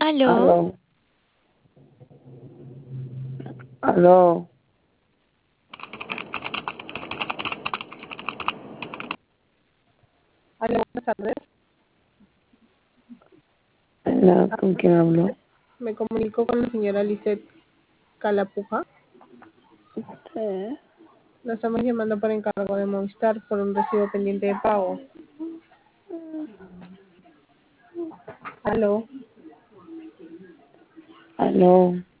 Aló, Aló, aló, Hola, buenas tardes. hola, ¿con quién hablo? Me comunico con la señora Lisette Calapuja. Sí. La estamos llamando por encargo de Movistar por un recibo pendiente de pago. Aló, Aló,